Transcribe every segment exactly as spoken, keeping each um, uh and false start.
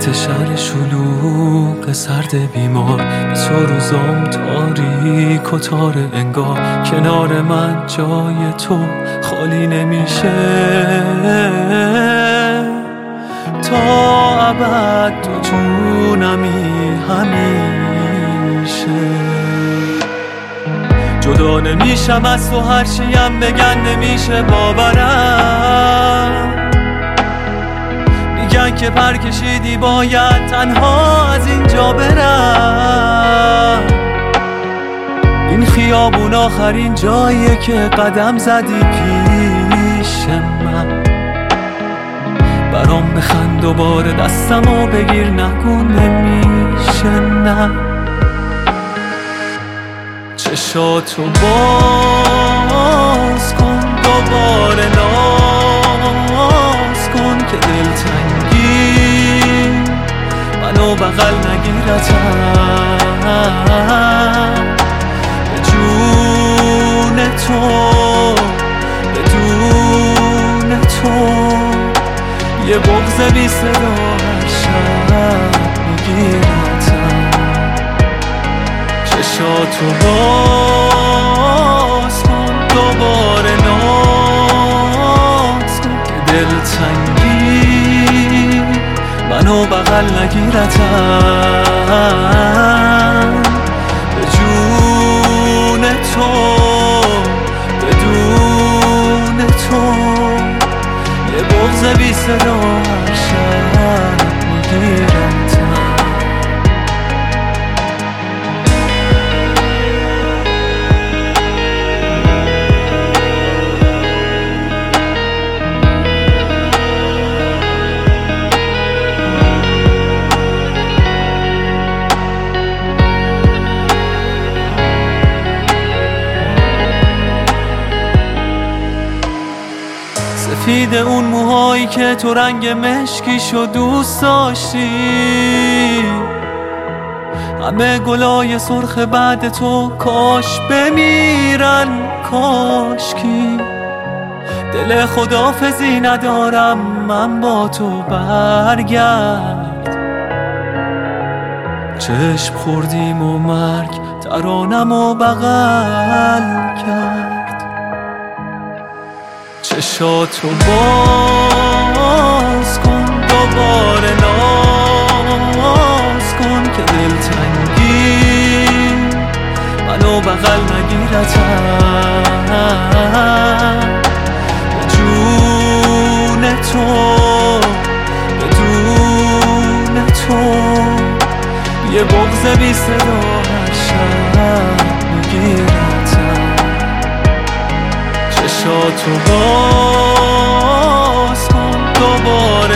وسط شهر شلوغ سرد بیمار به تو روزام تاریک و تار انگار کنار من جای تو خالی نمیشه تا ابد تو جونمی همیشه جدا نمیشم از تو هرچیم بگن نمیشه باورم میگن که پر کشیدی باید تنها از اینجا برم این خیابون آخرین جاییه که قدم زدی پیش من برام بخند دوباره دستمو بگیر نگو نمیشه نه چشاتو باز کن دوباره ناز کن که دلتنگی منو بغل نگیرتم به جون تو بدون تو یه بغض بی صدا هر شب میگیرتم چشاتو باز کن دوباره ناز کن که دلتنگی منو بغل نگیرتم به جون تو بدون تو یه بغض بی صدا هر شب میگیرتم سفید اون موهایی که تو رنگ مشکیشو دوست داشتی همه گلای سرخ بعد تو کاش بمیرن کاشکی دل خداحافظی ندارم من با تو برگرد چشم خوردیم و مرگ ترانم و بغل کرد چشاتو باز کن دوباره ناز کن که دلتنگی منو بغل نگیرتم به جون تو بدون تو یه بغض بی صدا هر شب میگیرتم چشاتو باز کن دوباره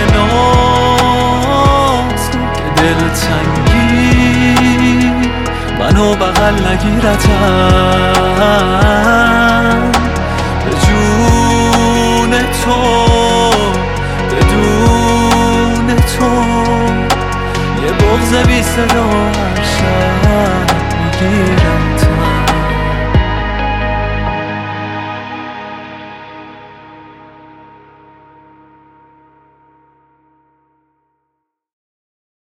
ناز کن که دلتنگی منو بغل نگیرتم به جون تو بدون تو یه بغض بی صدا هر شب میگیرتم